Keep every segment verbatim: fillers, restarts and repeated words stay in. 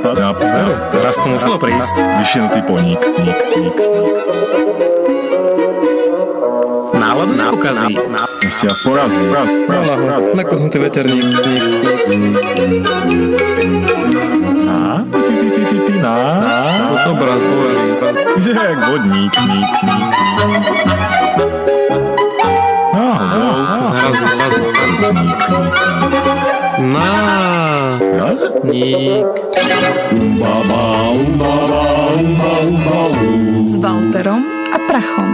nápad, nápad. Raz to muselo prísť. Vyšinutý poník, ník, ník. Náladu neukazí. Ste porazí. Nakosnutý veterník. Na? Pi, pi, pi, pi, pi, na? To som brat, povedal. Vyzerá jak vodník, ník, ník. Zrazu, zrazu. Ník, ník. Na. Raz? Ník. Umbaba, umbaba, umba, umba, um. S Walterom a Prachom.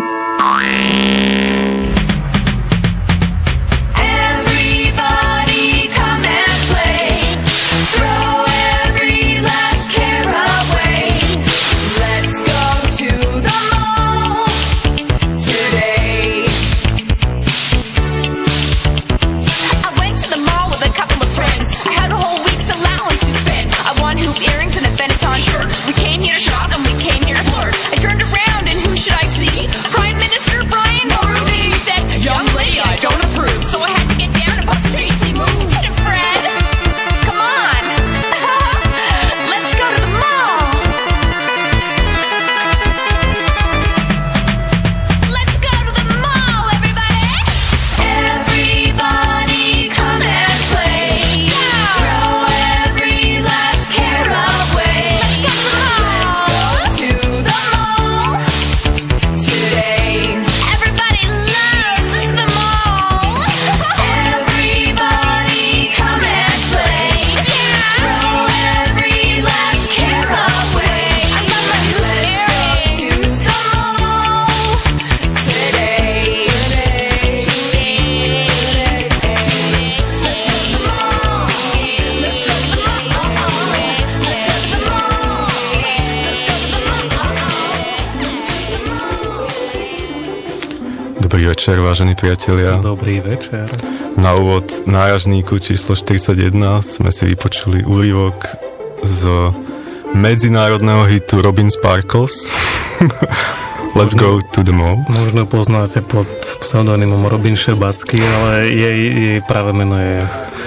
Dobrý večer, vážení priatelia. Dobrý večer. Na úvod náražníku číslo štyridsaťjeden sme si vypočuli úryvok z medzinárodného hitu Robin Sparkles. Let's go to the mall. Možno poznáte pod pseudonymom Robin Šerbacký, ale jej, jej práve meno je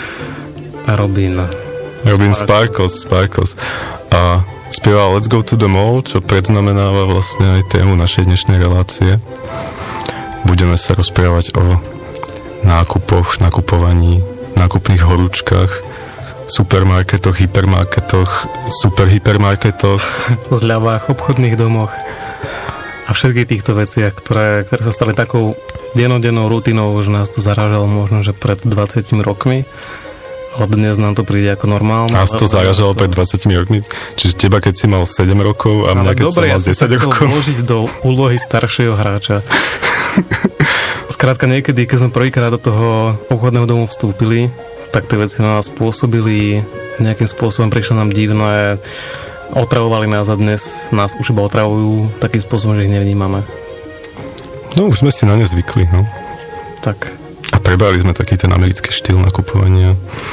Robin. Robin Sparkles, Sparkles. A spieval Let's go to the mall, čo predznamenáva vlastne aj tému našej dnešnej relácie. Budeme sa rozprávať o nákupoch, nakupovaní, nákupných horúčkach, supermarketoch, hypermarketoch, superhypermarketoch, zľavách, obchodných domoch a všetkých týchto veciach, ktoré, ktoré sa stali takou dennodennou rutinou, že nás to zarážalo možno, že pred dvadsiatimi rokmi, ale dnes nám to príde ako normálne. Nás to zarážalo to... pred dvadsiatimi rokmi? Čiže teba, keď si mal sedem rokov a mňa, keď dobre, som mal ja desať rokov. Dobre, ja som vložiť do úlohy staršieho hráča. Skrátka niekedy, keď sme prvýkrát do toho obchodného domu vstúpili, tak tie veci na nás pôsobili, nejakým spôsobom prišlo nám divné, otravovali nás a dnes nás už iba otravujú takým spôsobom, že ich nevnímame. No už sme si na ne zvykli, no. Tak. A prebrali sme taký ten americký štýl nakupovania.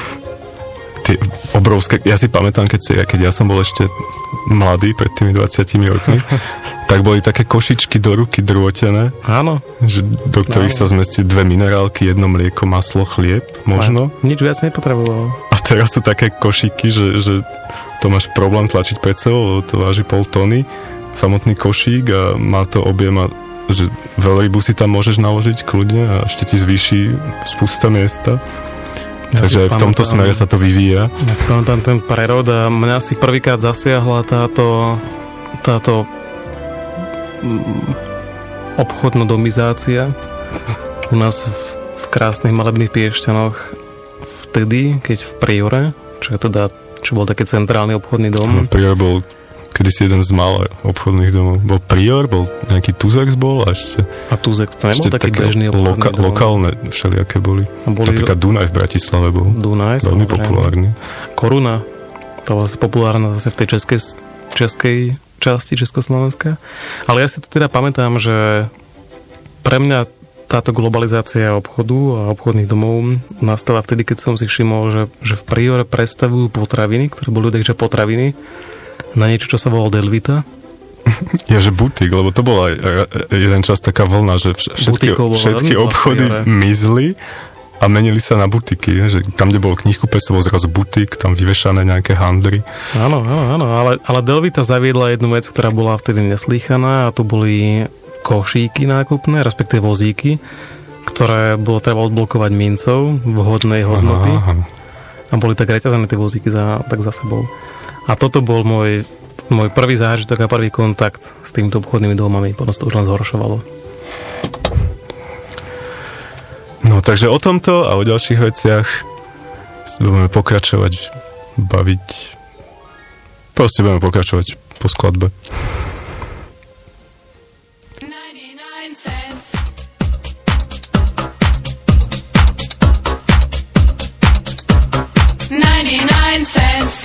Tie obrovské, ja si pamätám, keď, si, keď ja som bol ešte mladý, pred tými dvadsiatimi rokmi, tak boli také košičky do ruky drôtené. Áno. Že, do ktorých Áno. sa zmestí dve minerálky, jedno mlieko, maslo, chlieb, možno. A nič viac nepotreboval. A teraz sú také košíky, že, že to máš problém tlačiť pred sebou, to váži pol tony, samotný košík a má to objem, a, že veľrybu si tam môžeš naložiť kľudne a ešte ti zvýši spústa miesta. Ja Takže v tomto smere sa to vyvíja. Ja si pamätám ten prerod a mňa si prvýkrát zasiahla táto táto obchodnodomizácia u nás v, v krásnych malebných Piešťanoch vtedy, keď v Priore, čo je teda, čo bol taký centrálny obchodný dom. No, Prior bol kedysi jeden z mála obchodných domov. Bol Prior, bol nejaký Tuzex bol a ešte... A Tuzex to nebol taký bežný obchodný loka, dom? Lokálne všelijaké boli. boli. Napríklad Dunaj v Bratislave bol. Dunaj, veľmi populárny. Koruna, to bola populárna zase v tej českej, českej časti Československa. Ale ja si to teda pamätám, že pre mňa táto globalizácia obchodu a obchodných domov nastala vtedy, keď som si všimol, že, že v Priore predstavujú potraviny, ktoré boli takže potraviny, na niečo, čo sa volalo Delvita. Ja, že butik, lebo to bola jeden čas taká vlna, že všetky, všetky obchody mizli a a menili sa na butiky, že tam, kde bol knihkupectvo, bol zrazu butik, tam vyvešané nejaké handry. Áno, áno, áno, ale, ale Delvita zaviedla jednu vec, ktorá bola vtedy neslýchaná, a to boli košíky nákupné, respektíve vozíky, ktoré bolo treba odblokovať mincov vhodnej hodnoty. Aha, aha. A boli tak reťazené tie vozíky za, tak za sebou. A toto bol môj, môj prvý zážitok a prvý kontakt s týmito obchodnými domami. Potom to už len zhoršovalo. No, takže o tomto a o ďalších veciach budeme pokračovať, baviť. Proste budeme pokračovať po skladbe. ninety-nine cents.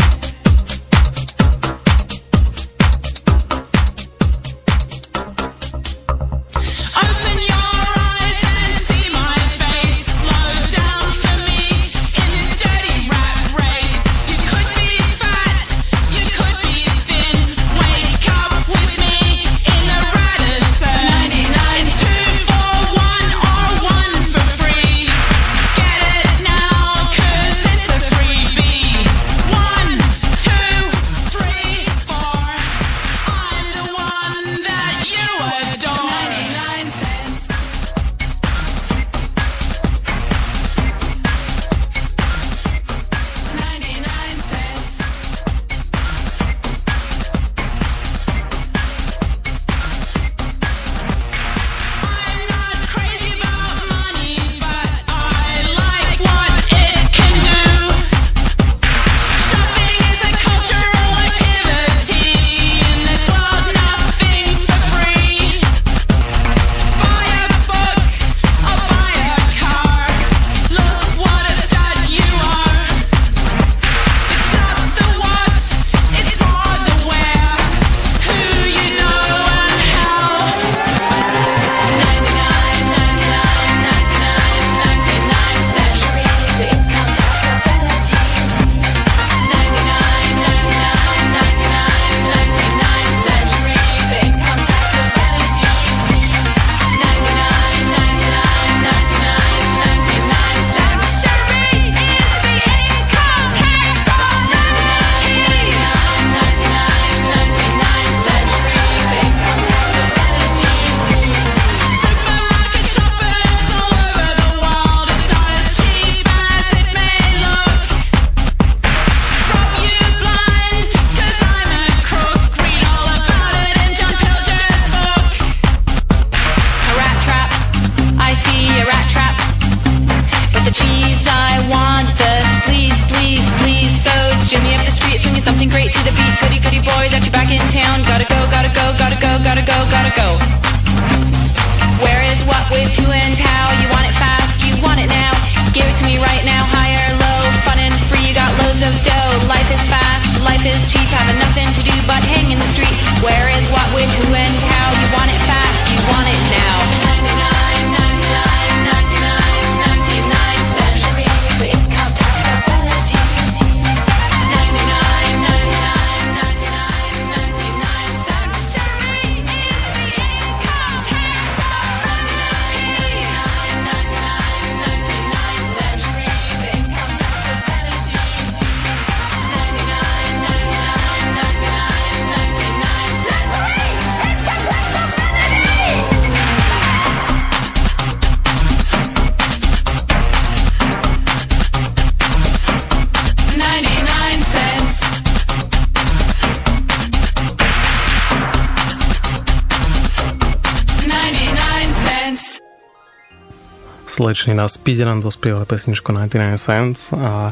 Slečny na speede nám dospievali pesničku ninety-nine cents a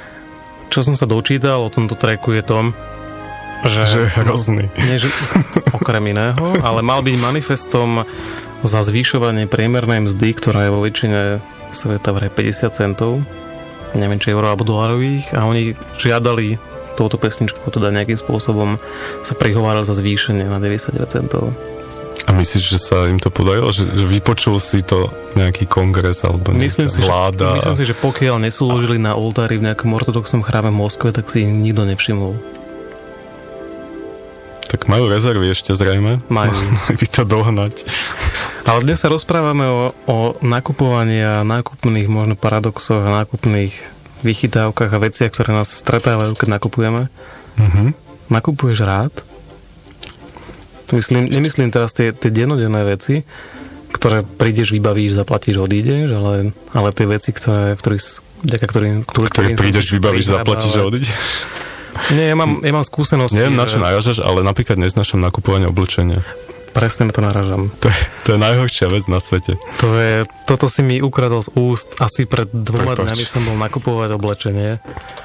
čo som sa dočítal o tomto tracku je to, že... Že je hrozný. Nie, že, okrem iného, ale mal byť manifestom za zvýšovanie priemernej mzdy, ktorá je vo väčšine sveta vraj päťdesiat centov, neviem či euro alebo dolarových, a oni žiadali touto pesničku teda nejakým spôsobom sa prihovárali za zvýšenie na deväťdesiatdeväť centov. A myslíš, že sa im to podarilo? Že, že vypočul si to nejaký kongres alebo nejaká myslím vláda? Si, že, myslím si, že pokiaľ nesúložili na oltári v nejakom ortodoxnom chráme v Moskve, tak si ich nikto nevšimol. Tak majú rezervy ešte zrejme. Majú. Mali by to dohnať. Ale dnes sa rozprávame o, o nakupovaní a nákupných možno paradoxoch a nákupných vychytávkach a veciach, ktoré nás stretávajú, keď nakupujeme. Mm-hmm. Nakupuješ rád? Myslím, nemyslím teraz tie, tie dennodenné veci, ktoré prídeš, vybavíš, zaplatíš, odídeš, ale, ale tie veci, ktoré, v ktorých, vďaka ktorým, ktorý, ktoré prídeš, vybavíš, zaplatíš a odídeš. Nie, ja mám, ja mám skúsenosti. Neviem, na čo naražaš, ale napríklad neznášam nakupovanie oblečenia. Presne to naražam. To je, to je najhoršia vec na svete. To je, toto si mi ukradol z úst. Asi pred dvoma Prepač. dňami som bol nakupovať oblečenie.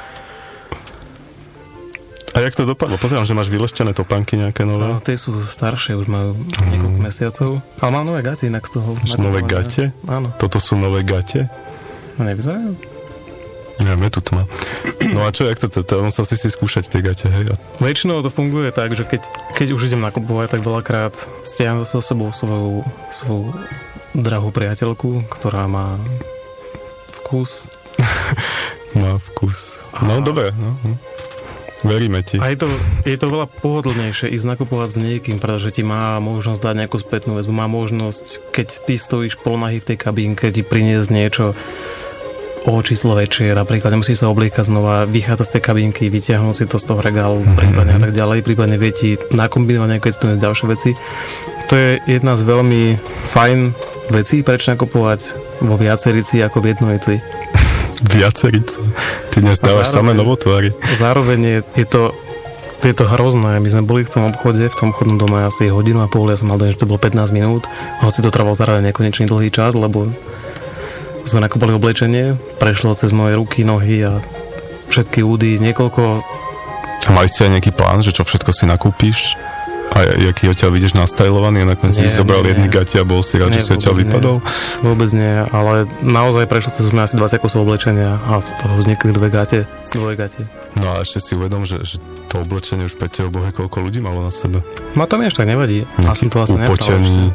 A jak to dopadlo? Pozerám, že máš vyleštené topánky nejaké nové. No, tie sú staršie, už majú niekoľko mesiacov. Ale mám nové gate inak z toho. Máš nové gate? Áno. Toto sú nové gate? No nevyzerajú? Neviem, je tu tma. No a čo, jak to, to, to musel si si skúšať tie gate, hej? Väčšinou to funguje tak, že keď, keď už idem nakupovať, tak veľakrát stiahnem so sebou svoju, svoju drahú priateľku, ktorá má vkus. Má vkus. No, dobre, no. Veríme ti. A je to, je to veľa pohodlnejšie ísť nakupovať s niekým, pretože ti má možnosť dať nejakú spätnú väzbu, má možnosť, keď ty stojíš polnahý v tej kabínke, ti priniesť niečo o číslo väčšie, napríklad nemusíš sa obliekať znova, vychádzať z tej kabínky, vyťahnuť si to z toho regálu, mm-hmm. prípadne a tak ďalej, prípadne vie ti nakombinovať nejaké ďalšie veci. To je jedna z veľmi fajn vecí, prečo nakupovať vo viacerici ako v jednojici. Viacerica. Ty dnes dávaš samé novotvary. Zároveň je, je, to, je to hrozné. My sme boli v tom obchode, v tom obchodnom dome asi hodinu a pol, ja som mal dojem, že to bolo pätnásť minút, hoci to trvalo zároveň nekonečný dlhý čas, lebo sme nakúpali oblečenie, prešlo cez moje ruky, nohy a všetky údy, niekoľko... A mali ste aj nejaký plán, že čo všetko si nakúpiš? A jaký odtiaľ vidíš nastajlovaný a nakoniec si zobral jedny gate a bol si rád, že si odtiaľ vypadol? Nie. Vôbec nie, ale naozaj prešlo cez mňa asi dvadsať kusov oblečenia a z toho vznikli dve gate, dvoje gate. No a ešte si uvedom, že, že to oblečenie už pre teba bohe koľko ľudí malo na sebe. No to mi až tak nevadí. A som to vlastne upotený.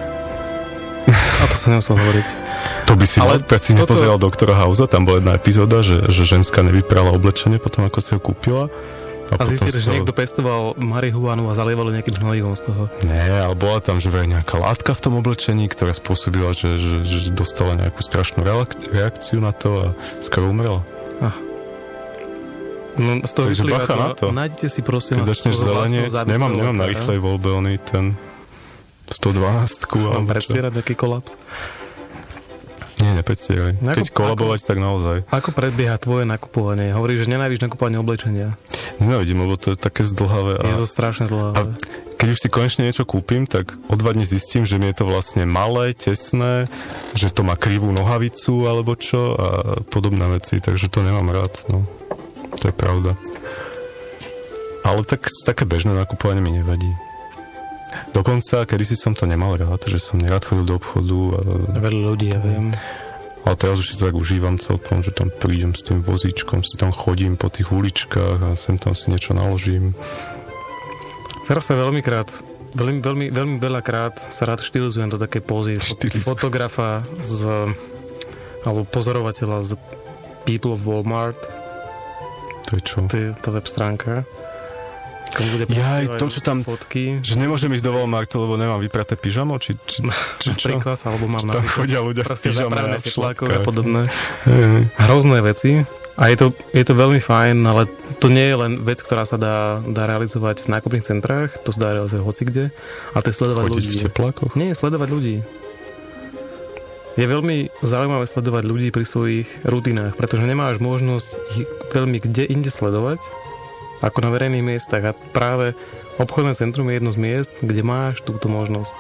A to sa nemusel hovoriť. To by si ale mal, preto si toto... nepozeral doktora Hausa, tam bola jedna epizóda, že, že ženská nevyprala oblečenie potom, ako si ho kúpila. A, a zistili, že niekto pestoval marihuanu a zalievali nejakým hnojivom z toho. Nie, ale bola tam, že nejaká látka v tom oblečení, ktorá spôsobila, že, že, že dostala nejakú strašnú reakciu na to a skoro umrela. Ah. No, z toho takže bacha na to. Nájdete si prosím... Keď začneš zeleniec, nemám, nemám na rýchlej voľbe oný ten sto dvanásť. Mám predstierať nejaký kolaps. Nie, nepredstieraj. Keď kolabovať, tak naozaj. Ako predbieha tvoje nakupovanie? Hovoríš, že nenávidíš nakupovanie oblečenia. Nenávidím, lebo to je také zdlhavé. A, je to strašne zdlhavé. A keď už si konečne niečo kúpim, tak o dva dní zistím, že mi je to vlastne malé, tesné, že to má krivú nohavicu alebo čo a podobné veci, takže to nemám rád. No. To je pravda. Ale tak, také bežné nakupovanie mi nevadí. Dokonca, kedysi som to nemal rád, že som nerád chodil do obchodu. A... Veľa ľudí, ja viem. Ale teraz už si to tak užívam celkom, že tam prídem s tým vozíčkom, si tam chodím po tých uličkách a sem tam si niečo naložím. Teraz sa veľmi krát, veľmi, veľmi, veľmi veľakrát sa rád štilizujem do takej pózy fotografa z, alebo pozorovateľa z People of Walmart. To je čo? To je tá web stránka. Ja aj to, čo tam, fotky. Že nemôžem ísť do Walmartu, lebo nemám vypraté pyžamo, či, či, či čo? Napríklad, alebo mám tam chodia ľudia v pyžame a v šlákach a podobné. Hrozné veci. A je to, je to veľmi fajn, ale to nie je len vec, ktorá sa dá, dá realizovať v nákupných centrách, to sa dá realizovať hocikde, ale to je sledovať Chodiť ľudí. v teplákoch? Nie, sledovať ľudí. Je veľmi zaujímavé sledovať ľudí pri svojich rutinách, pretože nemáš možnosť ich veľmi kde inde sledovať, ako na verejných miestach. A práve obchodné centrum je jedno z miest, kde máš túto možnosť.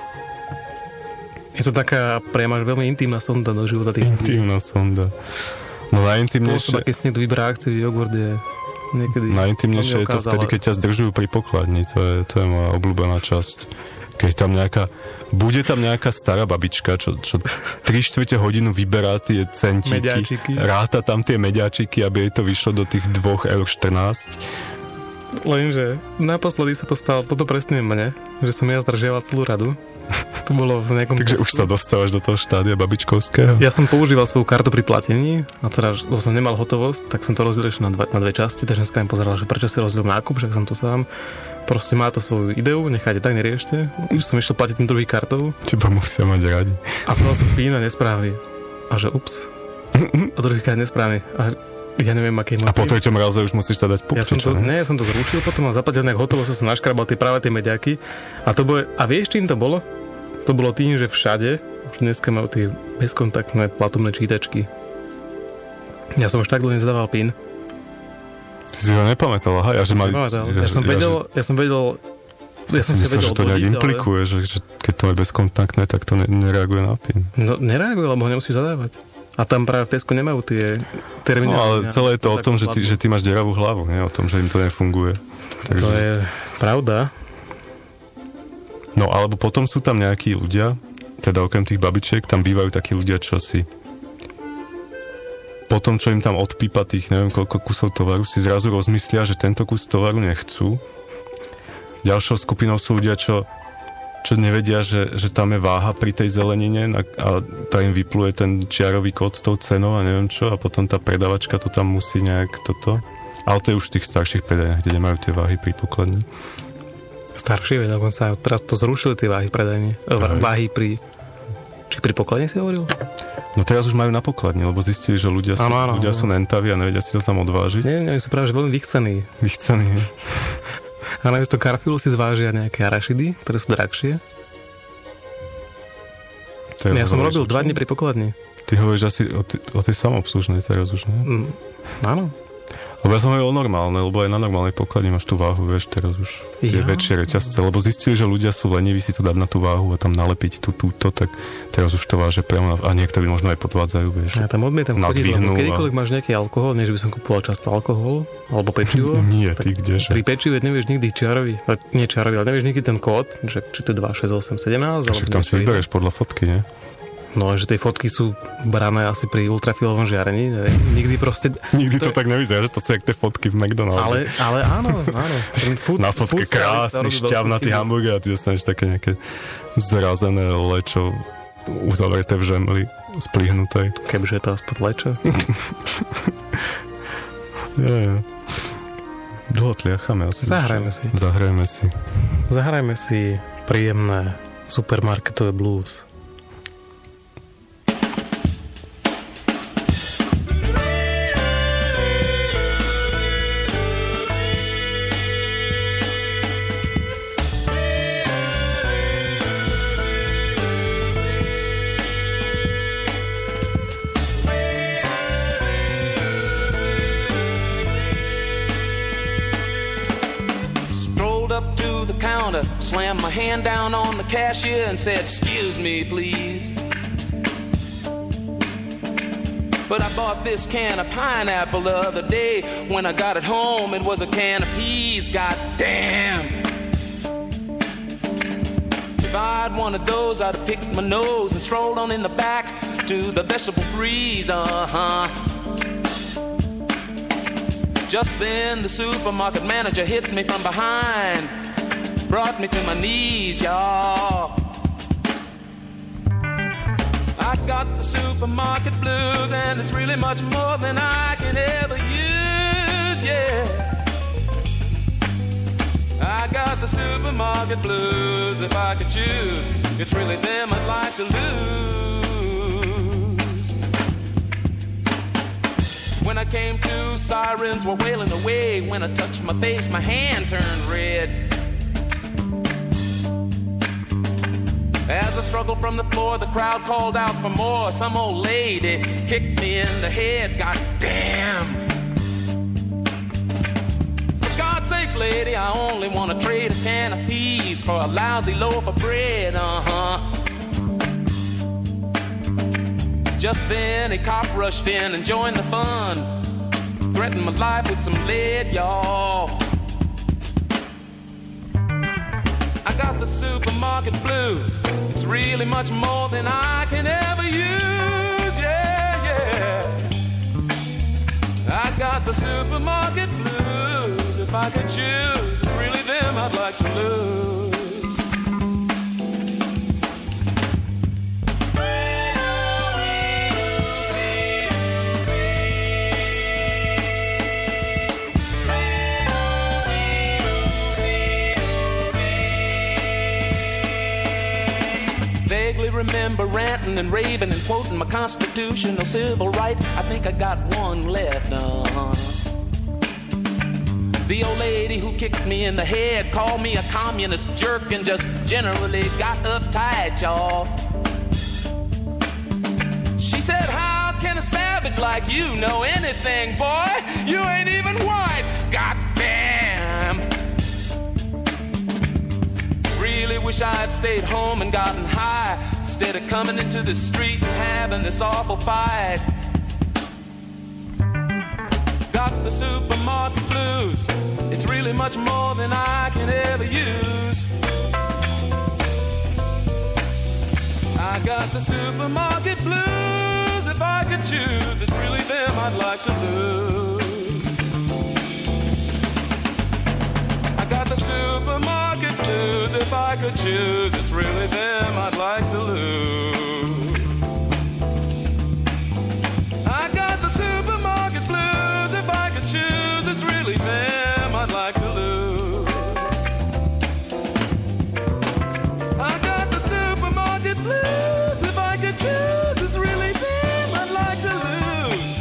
Je to taká priama veľmi intimná sonda do života tých ľudí. Intimná sonda. No najintimnejšie... Keď si niekto vyberá akciu jogurt je niekedy... Najintimnejšie je to vtedy, keď ťa zdržujú pri pokladni. To je, to je moja obľúbená časť. Keď tam nejaká... Bude tam nejaká stará babička, čo, čo tri štvrte hodinu vyberá tie centíky. Mediáčiky. Ráta tam tie mediáčiky, aby jej to vyšlo do tých dva eur štrnásť. Lenže naposledy sa to stalo, toto presne mne, že som ja zdržiaval celú radu. To bolo v nejakom... Takže už sa dostávaš do toho štádia babičkovského? Ja som používal svoju kartu pri platení a teda, lebo som nemal hotovosť, tak som to rozdelil ešte na, dva, na dve časti, takže dneska mi pozeral, že prečo si rozdelil nákup, však som to sám. Proste má to svoju ideu, nechajte tak, neriešte. Už som išiel platiť tým druhý kartou. Teba musia mať radi. A som som pín a nesprávny. A že ups. A druhý krát nesprávny. A ja neviem, aký je môj A po treťom raze už musíš sa dať puk, ja som to, ne, ja som to zrušil, potom mám zaplatil nejak hotovo, som naškrabal tie práve tie mediaky. A to bolo, a vieš, čím to bolo? To bolo tým, že všade už dneska majú tie bezkontaktné platobné čítačky. Ja som už tak dlho nezadával PIN. Ty si ho nepamätal, aha? Ja, že mali, ja, ja, som vedel, ja som vedel, ja som si myslel, vedel že to nejak odvodiť, implikuje, ale... že, že keď to je bezkontaktné, tak to ne, nereaguje na PIN. No nereaguje, lebo ho nemusíš zadávať. A tam práve v Tesku nemajú tie terminály. No ale celé je to o tom, že ty, že ty máš deravú hlavu, nie? O tom, že im to nefunguje. Takže... To je pravda. No alebo potom sú tam nejakí ľudia, teda okrem tých babičiek, tam bývajú takí ľudia, čo si potom, čo im tam odpípa tých neviem koľko kusov tovaru, si zrazu rozmyslia, že tento kus tovaru nechcú. Ďalšou skupinou sú ľudia, čo čo nevedia, že, že tam je váha pri tej zelenine a, a tá im vypluje ten čiarový kód s tou cenou a neviem čo a potom tá predavačka to tam musí nejak toto. Ale to je už v tých starších predajniach, kde nemajú tie váhy pri pokladni. Staršie, dokonca teraz to zrušili tie váhy predajne. Váhy pri... Či pri pokladni si hovoril? No teraz už majú na pokladni, lebo zistili, že ľudia sú, ano, ano, ľudia ano. sú nentaví a nevedia si to tam odvážiť. Nie, nie, sú práve že veľmi vychcení. Vychcení, nie? A namiesto karfilu si zvážia nejaké arašidy, ktoré sú drahšie. Teraz ja som robil dva dni pri pokladni. Ty hovoríš asi o, t- o tej samoobslužnej teraz už, nie? Mm, áno. Lebo ja som hovoril o normálnej, lebo aj na normálnej pokladni máš tú váhu, vieš, teraz už tie ja. väčšie reťazce, lebo zistili, že ľudia sú leniví si to dať na tú váhu a tam nalepiť tú túto, tak teraz už to váže priamo a niektorí možno aj podvádzajú, vieš. Ja tam odmietam chodiť, lebo kedykoľvek a... máš nejaký alkohol, než by som kupoval často alkohol, alebo pečivo. Nie, ty kdeže. Pri pečive nevieš nikdy čiarový, nie čiarový, ale nevieš nikdy ten kód, že či to je dva šesť osem sedemnásť. Však tam si vyberieš podľa fotky, nie? No, že tie fotky sú brané asi pri ultrafialovom žiarení, neviem, nikdy proste... Nikdy to, to tak nevyzerá, že to sú jak tie fotky v McDonald's. Ale, ale áno, áno. Food, Na fotke krásny, šťavnatý hamburger a ty dostaneš také nejaké zrazené lečo uzavreté v žemli, splihnuté. Kebyže je to aspoň lečo. ja, ja. Dlho tliachame asi. Zahrajme si. Zahrajme si. Zahrajme si príjemné supermarketové blues. Slammed my hand down on the cashier and said, "Excuse me, please." But I bought this can of pineapple the other day. When I got it home, it was a can of peas. God damn. If I'd wanted those, I'd have picked my nose and strolled on in the back to the vegetable freeze. Uh-huh. Just then, the supermarket manager hit me from behind. Brought me to my knees, y'all. I got the supermarket blues, and it's really much more than I can ever use, yeah. I got the supermarket blues, if I could choose. It's really them I'd like to lose. When I came to, sirens were wailing away. When I touched my face, my hand turned red. As I struggled from the floor, the crowd called out for more. Some old lady kicked me in the head. God damn. For God's sakes, lady, I only want to trade a can of peas for a lousy loaf of bread. Uh-huh. Just then, a cop rushed in and joined the fun. Threatened my life with some lead, y'all. I got the supermarket blues. It's really much more than I can ever use, yeah, yeah. I got the supermarket blues. If If I could choose, it's really them I'd like to lose. Vaguely remember ranting and raving and quoting my constitutional civil right. I think I got one left, uh-huh. The old lady who kicked me in the head called me a communist jerk and just generally got uptight, y'all. She said, how can a savage like you know anything, boy? You ain't even white. Goddamn. Really wish I had stayed home and gotten high instead of coming into the street and having this awful fight. Got the supermarket blues. It's really much more than I can ever use. I got the supermarket blues. If I could choose, it's really them I'd like to lose. I got the supermarket blues. If I could choose, it's really them I'd like to lose. I got the supermarket blues. If I could choose, it's really them I'd like to lose. I got the supermarket blues. If I could choose, it's really them I'd like to lose.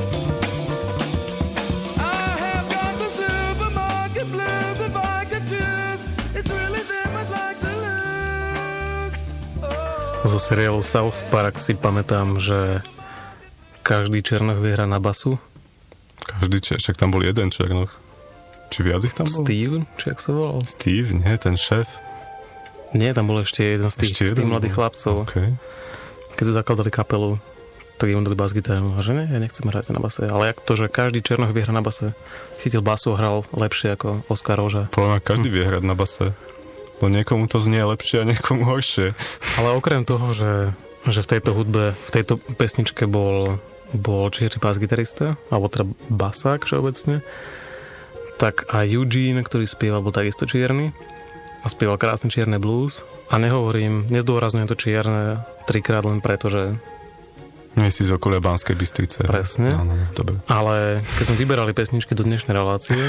I have got the supermarket blues. If I could choose, it's really them I'd like to lose. Oh. Zo seriálu South Park si pamätám, že každý Černoch vie hrať na basu. Každý Černoch, však tam bol jeden Černoch. Či viac ich tam bol? Steve, či jak sa volal? Steve, nie, ten šéf. Nie, tam bol ešte jeden z tých, Ešte z tých mladých bol. chlapcov. Okay. Keď zakladali kapelu, tak im dali bas-gitáru. A že nie, ja nechcem hrať na base. Ale jak to, že každý Černoch vie hrať na base. Chytil basu, hral lepšie ako Oskar Roža. Podľa mňa každý hm. vie hrať na base. Bo niekomu to znie lepšie a niekomu horšie. Ale okrem toho, že, že v tejto hudbe, v tejto pesničke bol, bol čierny bas-gitarista, alebo teda basák všeobecne, tak aj Eugene, ktorý spieval, bol takisto čierny a spieval krásne čierne blues. A nehovorím, nezdôrazňujem to čierne trikrát len preto, že... Nie si z okolia Banskej Bystrice. Presne. No, no, dobre. Ale keď sme vyberali pesničky do dnešnej relácie,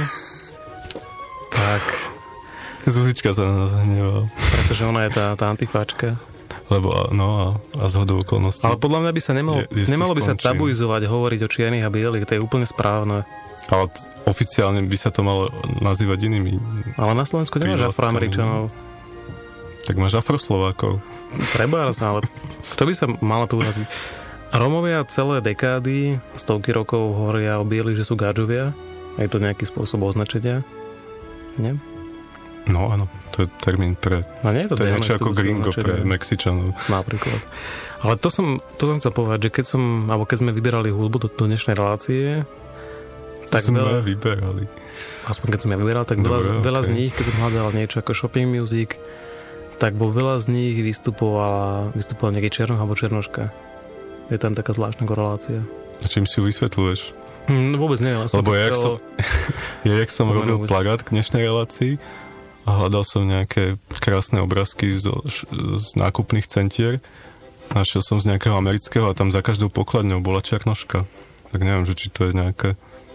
tak... Zuzička sa na nás hnevala. Pretože ona je tá, tá antifáčka. Lebo, no a, a zhodou okolností. Ale podľa mňa by sa nemalo, je, je nemalo by sa tabuizovať, hovoriť o čiernych a bielých, to je úplne správne. Ale t- oficiálne by sa to malo nazývať inými. Ale na Slovensku nemáš Afroameričanov. Tak máš Afroslovákov. Treba, ale to by sa malo tu uraziť. Rómovia celé dekády, stovky rokov hovoria o bielých, že sú gáčovia. Je to nejaký spôsob označenia? Nie? No áno, to je termín pre... No nie je to, to je niečo ako gringo pre Mexičanov. Napríklad. Ale to som, to som chcel povedať, že keď som, alebo keď sme vyberali hudbu do, do dnešnej relácie, tak sme veľa, vyberali. Aspoň keď som ja vyberal, tak Dobre, veľa, veľa okay. z nich, keď som hľadal niečo ako shopping music, tak vo veľa z nich vystupovala, vystupoval nejaký Černoch alebo Černoška. Je tam taká zvláštna korelácia. A čím si ju vysvetľuješ? Hm, vôbec nie. Ja Lebo ja, chcel... som, ja jak som robil plagát k dnešnej relácii a hľadal som nejaké krásne obrázky z, z nákupných centier, našiel som z nejakého amerického a tam za každou pokladňou bola Černoška. Tak neviem, že či to je nejaké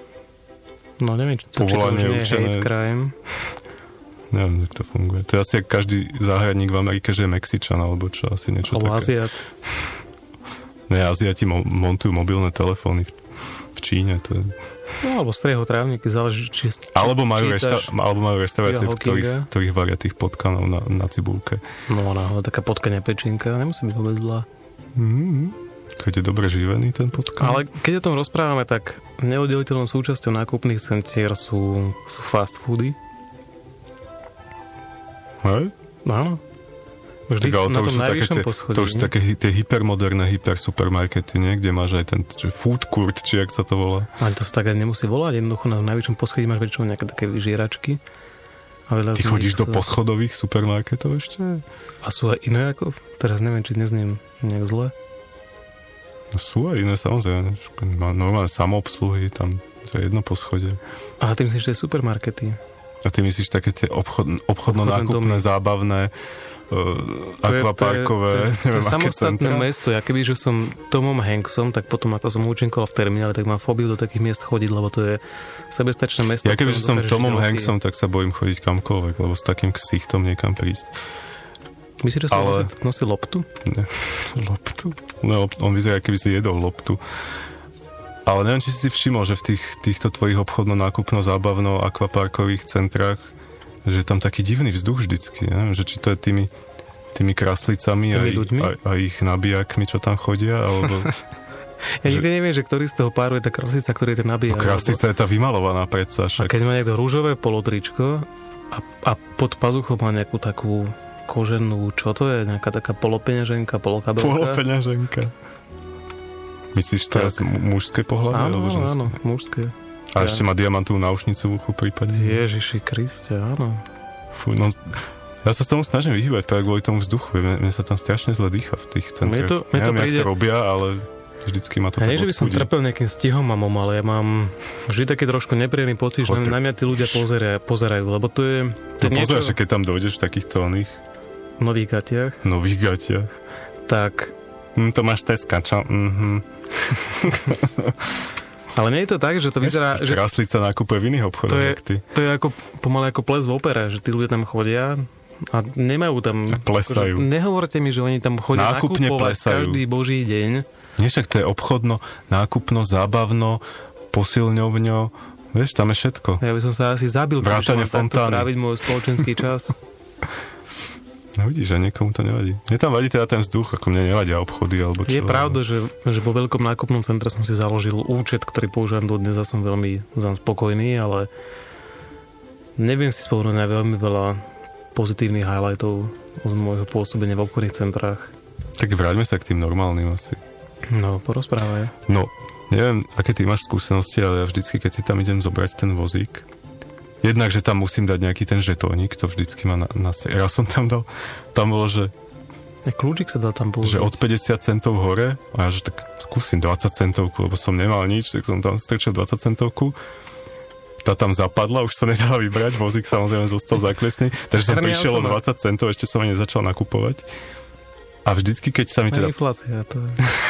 no neviem, či to, či to už nie je hate crime. Neviem, jak to funguje. To je asi jak každý záhradník v Amerike, že je Mexičan, alebo čo, asi niečo alebo také. Aziat. Ne, Aziati mo- montujú mobilné telefóny v, v Číne. To je... No, alebo strieho trávniky, záleží, či alebo majú, čítaš, rešta- alebo majú reštaurácie, v ktorých, ktorých varia tých potkanov na, na cibulke. No, náhle taká potkania pečinka, nemusí byť vôbec zlá. Mm-hmm. Keď je dobre živený ten potkan. Ale keď o tom rozprávame, tak neoddeliteľnou súčasťou nákupných centier sú, sú fast foody. Hej? Áno. Vždy tak, ale na to tom už najvyššom tie, poschodí. To už sú také tie hypermoderné hypersupermarkety, nie? Kde máš aj ten že food court, či jak sa to volá. Ale to sa tak aj nemusí volať. Jednoducho na najvyššom poschodí máš väčšinou nejaké také vyžieračky. A Ty chodíš sú... do poschodových supermarketov ešte? A sú aj iné ako? Teraz neviem, či nezniem nejak zle. No sú aj iné, samozrejme. Normálne samoobsluhy tam. To je jedno poschodie. A ty myslíš, že to je supermarkety? A ty myslíš také tie obchod, obchodno-nákupné, zábavné, uh, akvaparkové, neviem, aké centra? To je samostatné mesto. Ja keby, že som Tomom Hanksom, tak potom, ako som účinkoval v terminále, tak mám fóbiu do takých miest chodiť, lebo to je sebestačné mesto. Ja keby, že som Tomom Hanksom, tak sa bojím chodiť kamkoľvek, lebo s takým ksichtom niekam prísť. Myslíš, že som Ale... nosil loptu? Ne, loptu? No, on vyzerá, keby si jedol loptu. Ale neviem, či si si všimol, že v tých, týchto tvojich obchodno-nákupno-zábavno-akvaparkových centrách, že je tam taký divný vzduch vždycky. Neviem, že či to je tými, tými kraslicami a, a, a ich nabíjakmi, čo tam chodia, alebo... Ja nikdy že... neviem, že ktorý z toho páru je tá kraslica, ktorý je ten nabíjak. No, kraslica alebo... je tá vymalovaná predsa. Však. A keď má niekto rúžové polotričko a, a pod pazuchou má nejakú takú koženú, čo to je? Nejaká taká polopeňaženka, polokabelka? Polopeňaženka. Myslíš teraz tak. mužské pohľadie? Áno, áno, mužské. A ja. ešte má diamantovú náušnicu v uchu prípade? Ježiši Kriste, áno. Fú, no, ja sa s tomu snažím vyhýbať práve kvôli tomu vzduchu. Mne, mne sa tam strašne zle dýcha v tých centrách. To, Neviem, príde... jak to robia, ale vždycky ma to ja tak nie, že by som trpel nejakým stihomamom, ale ja mám vždy taký trošku nepríjemný pocit, že na mňa tí ľudia pozerajú, pozerajú lebo to je... To no je pozeráš, niečo... keď tam dojdeš v takýchto oných nových gatiach. Nových gatiach. Tak... Mm, to máš Teska, čo? Mhm. Ale nie je to tak, že to vyzerá... Ešte, že kraslica nákupuje v iných obchodoch, to je, ty. To je ako, pomaly ako ples v opere, že tí ľudia tam chodia a nemajú tam... Plesajú. Akože, nehovorte mi, že oni tam chodia nákupne nakupovať plesajú. Každý boží deň. Nie, však to je obchodno, nákupno, zábavno, posilňovňo, vieš, tam je všetko. Ja by som sa asi zabil, vrátane keby som takto tráviť môj spoločenský čas. No vidíš, že niekomu to nevadí. Mne tam vadí teda ten vzduch, ako mne nevadia obchody alebo čo. Je pravda, že, že vo veľkom nákupnom centre som si založil účet, ktorý používam dodnes a som veľmi zaň spokojný, ale neviem si spomenúť na veľmi veľa pozitívnych highlightov z môjho pôsobenia v obchodných centrách. Tak vráťme sa k tým normálnym asi. No, porozprávaj. No, neviem, aké ty máš skúsenosti, ale ja vždycky, keď si tam idem zobrať ten vozík, jednak, že tam musím dať nejaký ten žetónik, to vždycky má na, na ja som tam dal, tam bolo, že kľúčik sa dá tam použiť. Že od päťdesiat centov hore, a ja že tak skúsim dvadsať centovku, lebo som nemal nič, tak som tam strčil dvadsať centovku. Tá tam zapadla, už sa nedala vybrať, vozík samozrejme zostal zaklesný, takže som prišiel o dvadsať centov, ešte som ani nezačal nakupovať. A vždycky, keď sa mi teda... Inflácia, to je...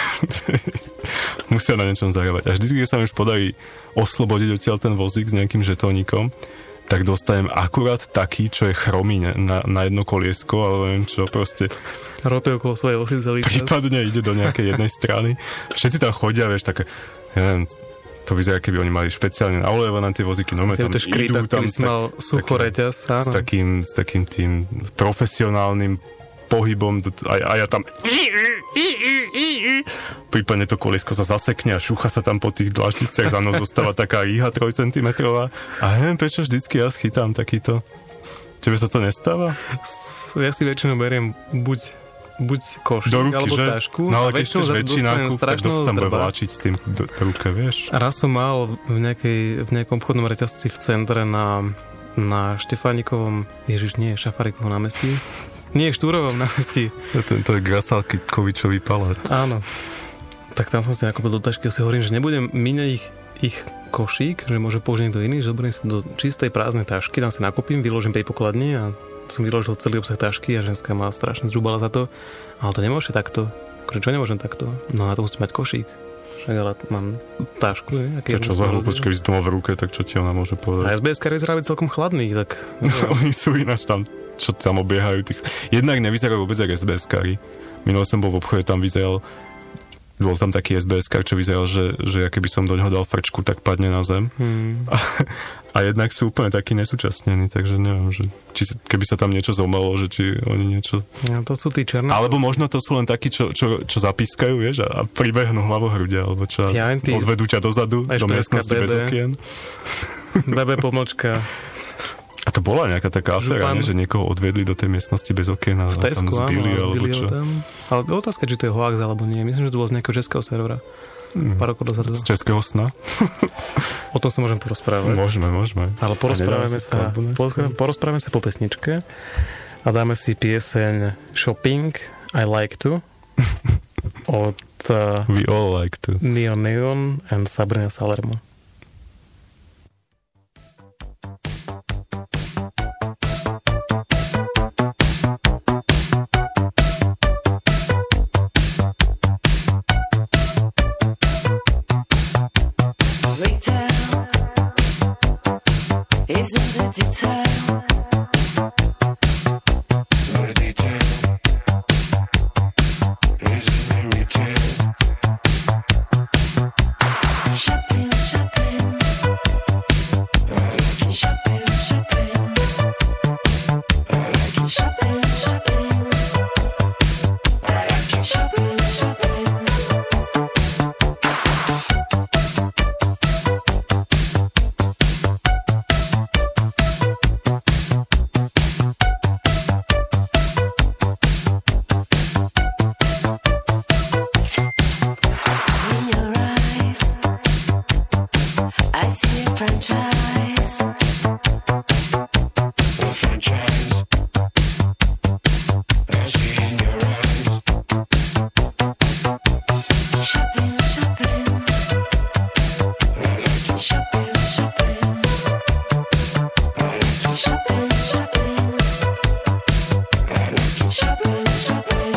Musia na niečom zarábať. A vždycky, keď sa mi už podarí oslobodiť odtiaľ ten vozík s nejakým žetónikom, tak dostanem akurát taký, čo je chromý na, na jedno koliesko, alebo neviem čo, proste... Rope okolo svojej osy celý čas. Prípadne ide do nejakej jednej strany. Všetci tam chodia, vieš, také... Ja neviem, to vyzerá, keby oni mali špeciálne naolejované tie vozíky. No, tam škríta, idú tam s, mal suchoreťaz, s, takým, s takým tým profesionálnym pohybom a, a ja tam prípadne to koliesko sa zasekne a šúcha sa tam po tých dlaždiciach, za mnou zostáva taká ríha tri centimetrová a neviem, prečo vždycky ja schytám takýto. Tebe sa to nestáva? Ja si väčšinou beriem buď buď košík, do ruky, alebo že? tašku. No ale keď chceš väčší nákup, tak to sa tam bude vláčiť s tým do ruke, vieš? Raz som mal v, nejakej, v nejakom obchodnom reťazci v centre na, na Štefánikovom, ježiš, nie, Šafarikovom námestí. Nie, Štúrovom námestí. Tento je Grasálkovičový palác. Áno. Tak tam som si nakúpil do tašky a si hovorím, že nebudem míňať ich, ich košík, že môže použiť niekto iný, že zoberiem si do čistej prázdnej tašky, tam si nakúpim, vyložím pri pokladni a som vyložil celý obsah tašky a ženská ma strašne zžúbala za to. Ale to nemôže takto. Čo nemôžem takto? No na to musím mať košík. Však ale mám tašku, ne? A čo za hlúposť, keby si to mal v ruke, tak čo ti ona môže povedať? A es bé eska vyzerá byť celkom chladný, tak... Oni sú ináč tam, čo tam obiehajú. Tých... Jednak nevyzerajú vôbec jak es bé eskári. Minul som bol v obchode, tam vyzeral, bol tam taký es bé eskár, čo vyzeral, že, že ja keby som do ňoho dal frčku, tak padne na zem. Hmm. A, a jednak sú úplne takí nesúčasnení, takže neviem, že či, keby sa tam niečo zomalo, že či oni niečo... No, to sú tí černé. Alebo možno to sú len takí, čo, čo, čo zapískajú, vieš, a pribehnú hlavohrudia, alebo čo ja, ty... odvedú ťa dozadu, do miestnosti bé bé. Bez okien. bé bé pomočka. A to bola nejaká taká aféra, že niekoho odvedli do tej miestnosti bez okien a tam zbili, áno, alebo čo. Tam. Ale otázka, či to je hoax, alebo nie. Myslím, že to bolo z nejakého českého servera. Hmm. Pár rokov dozadu. Z českého sna? O tom sa môžem porozprávať. Môžeme, môžeme. Ale porozprávame sa, porozprávame sa po pesničke a dáme si pieseň Shopping I Like To od uh, We All Like To Neon Neon and Sabrina Salermo. isn't a detail. Not a detail. Isn't a retail. Shopping, shopping. I like to Shopping, shopping. I like to Shopping, shopping. I like to Shopping, shopping. In your eyes, I see a franchise. a franchise. I see in your eyes. Shopping, shopping. I like to Shopping, shopping. I like to Shopping, shopping. I like to Shopping, shopping.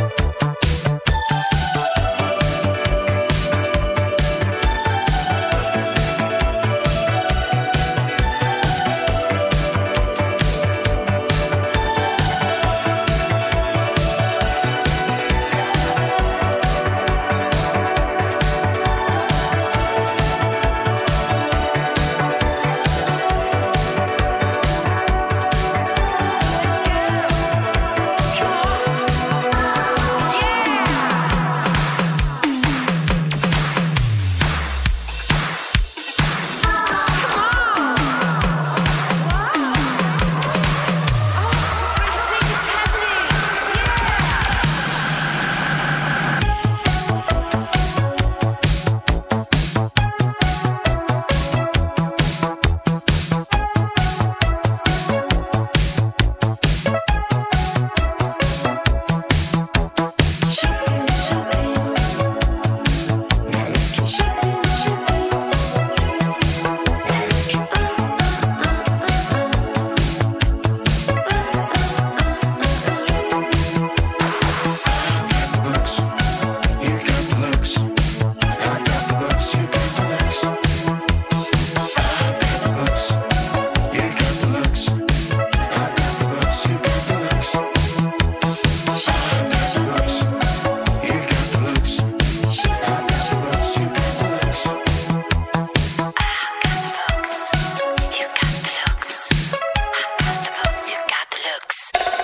Shopping, shopping. I like to Shopping, shopping. I like to books. You've got the looks. I've got the books. You've got the looks. I've got the books. You've got the looks. I've got the books. You've got the looks. I've got the books. You've got the looks. I've got the books. You've got the looks. You got the looks. I got the books. You got the looks.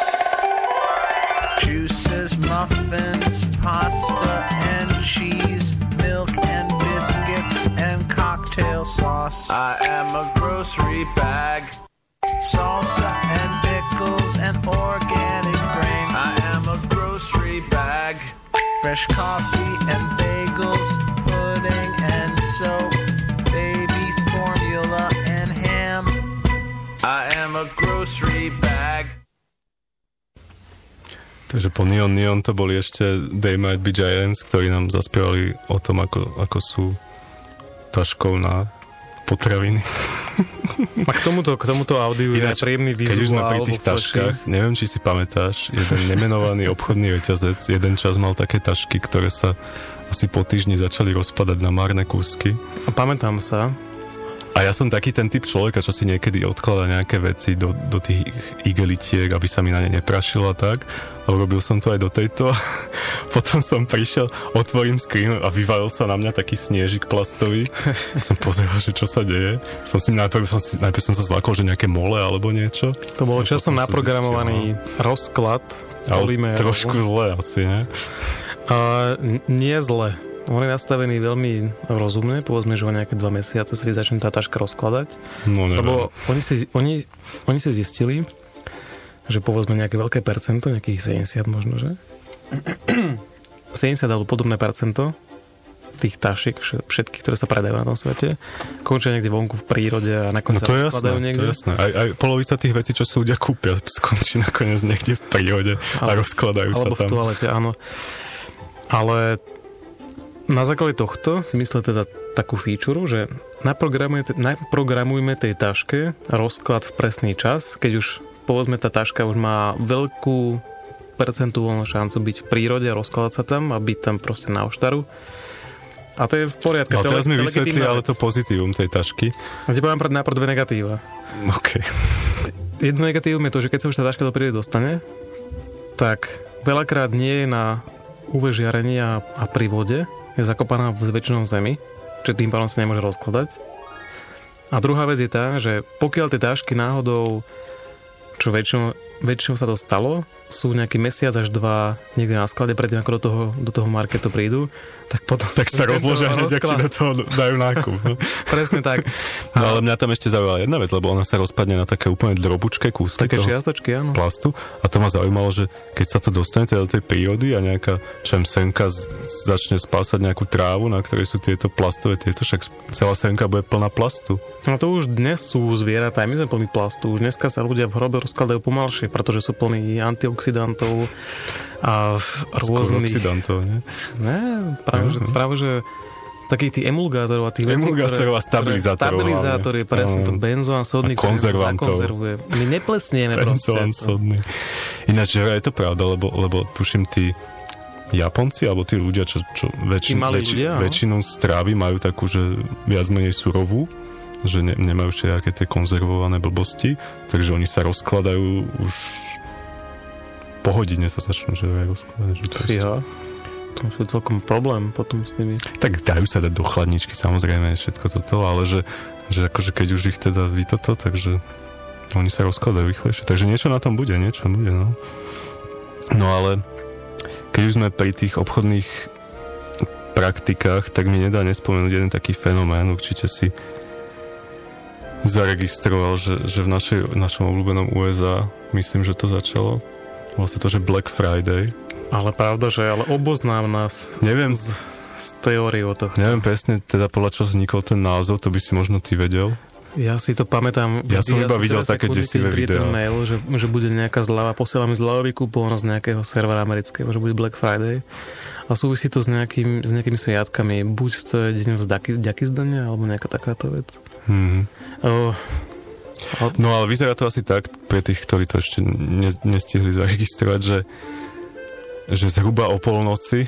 Juices, muffins, pasta and cheese, milk and biscuits and cocktail sauce. I am a grocery bag. Salsa and pickles and organic grain. I am a grocery bag. Fresh coffee and bagels, pudding and soap, baby formula and ham. I am a grocery bag. Takže po Neon Neon to boli ešte They Might Be Giants, ktorí nám zaspievali o tom, ako, ako sú taškou na potraviny. A k tomuto, k tomuto audiu je Ináč, príjemný vizuál. keď už sme pri tých vo fleši. taškách, neviem, či si pamätáš, jeden nemenovaný obchodný reťazec, jeden čas mal také tašky, ktoré sa asi po týždni začali rozpadať na márne kúsky. A pamätám sa. A ja som taký ten typ človeka, čo si niekedy odkladá nejaké veci do, do tých igelitiek, aby sa mi na ne neprašilo a tak. A urobil som to aj do tejto. Potom som prišiel, otvorím skrín a vyvalil sa na mňa taký snežik plastový. Tak som pozeral, že čo sa deje. Som si najprv, som si, najprv som sa zlakol, že nejaké mole alebo niečo. To bolo časom Potom som naprogramovaný zistil, rozklad. Ale polymérový. trošku zle asi, ne? Uh, n- nie zle. On je nastavený veľmi rozumne, povedzme, že o nejaké dva mesiace sa začne tá taška rozkladať. No neviem. Lebo oni si, oni, oni si zistili, že povedzme nejaké veľké percento, nejakých sedemdesiat možno, že? sedemdesiat alebo podobné percento tých tašiek, všetkých, ktoré sa predajú na tom svete, končia niekde vonku v prírode a nakoniec no to sa je rozkladajú jasné, niekde. to je jasné. Aj, aj polovica tých vecí, čo si ľudia kúpia, skončí nakoniec niekde v prírode a Ale, rozkladajú sa alebo tam. v toalete, áno. Ale na základe tohto vymyslel teda takú feature, že naprogramujme, naprogramujme tej taške rozklad v presný čas, keď už povedzme tá taška už má veľkú percentuálnu šancu byť v prírode a rozkladať sa tam a byť tam proste na oštaru. A to je v poriadku. Ale to teraz je mi le- vysvetli legitímna ale vec. to pozitívum tej tašky. A ti poviem najprv dve negatíva. OK. Jedno negatívum je to, že keď sa už tá taška do prírody dostane, tak veľakrát nie je na ú vé žiarení a, a pri vode, je zakopaná v väčšinou zemi, čiže tým pádom sa nemôže rozkladať. A druhá vec je tá, že pokiaľ tie tašky náhodou, čo väčšinou, väčšinou sa to stalo, sú nejaký mesiac až dva niekde na sklade, predtým ako do toho, do toho marketu prídu, tak potom... Tak sa rozložia hneď, ak si do toho dajú nákup. No. Presne tak. No ale mňa tam ešte zaujala jedna vec, lebo ona sa rozpadne na také úplne drobučké kúsky Také toho čiastočky, áno. plastu. A to ma zaujímalo, že keď sa to dostane teda do tej prírody a nejaká čem senka z, začne spásať nejakú trávu, na ktorej sú tieto plastové tieto, však celá senka bude plná plastu. No to už dnes sú zvieratá, my sme plní plastu. Už dneska sa ľudia v hrobe rozkladajú pomalšie, pretože sú plní antioxidantov a Skôr rôznych... oxidantov, nie? Ne, práve, že, práve že takých tých emulgátorov a tých vecí, Emulgátorov a stabilizátorov Stabilizátor je presne to Áno. benzoán sodný, A ktorý konzervantov. zakonzervuje. My neplesnieme Benzoán proste. sodný. Ináč, že je to pravda, lebo, lebo tuším tí Japonci, alebo tí ľudia, čo, čo väčšin, Tí malí väčši, ľudia, no. väčšinu strávy majú takú, že viac menej surovú, že ne, nemajú všetky tie konzervované blbosti, takže oni sa rozkladajú už po hodine sa začnú, že aj rozkladať. Že proste- Fíha. To je celkom problém potom s nimi. Tak dajú sa dať do chladničky, samozrejme, všetko toto, ale že, že akože keď už ich teda vy toto, takže oni sa rozkladajú rýchlejšie. Takže niečo na tom bude, niečo bude, no. No ale keď už sme pri tých obchodných praktikách, tak mi nedá nespomenúť jeden taký fenomén, určite si zaregistroval, že, že v našej, našom obľúbenom ú es á, myslím, že to začalo, vlastne to, že Black Friday. Ale pravda, že ale oboznám nás Neviem. s, s teóriou tohto. Neviem presne teda podľa čo vznikol ten názov, to by si možno ty vedel. Ja si to pamätám. Ja som iba videl teraz také sekundy, desivé keď príde ten videá. mail, že, že bude nejaká zľava, posielam zľavový kupón z nejakého servera amerického, že bude Black Friday. A súvisí to s, nejakým, s nejakými sviatkami. Buď to je deň vzdaky, vďaky zdania, alebo nejaká takáto vec. Mhm. O, ale, No ale vyzerá to asi tak, pre tých, ktorí to ešte ne, nestihli zaregistrovať, že, že zhruba o polnoci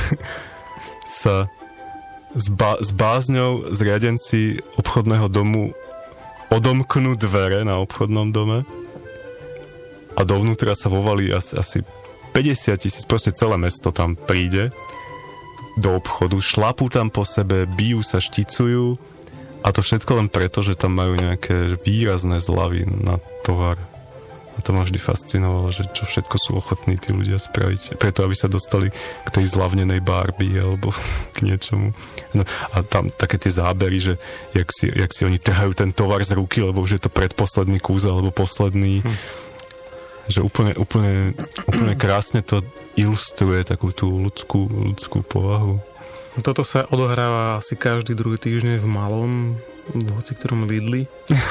sa s, ba, s bázňou zriadenci obchodného domu odomknú dvere na obchodnom dome a dovnútra sa vovalí asi, asi päťdesiat tisíc, proste celé mesto tam príde do obchodu, šlapú tam po sebe, bijú sa, šticujú a to všetko len preto, že tam majú nejaké výrazné zľavy na tovar. A to ma vždy fascinovalo, že čo všetko sú ochotní tí ľudia spraviť, preto aby sa dostali k tej zľavnenej Barbie alebo k niečomu. No, a tam také tie zábery, že jak si, jak si oni trhajú ten tovar z ruky, lebo už je to predposledný kus alebo posledný. Hm. Že úplne, úplne, úplne krásne to ilustruje takú tú ľudskú, ľudskú povahu. toto sa odohráva asi každý druhý týždeň v malom, v hoci ktorom Lidli.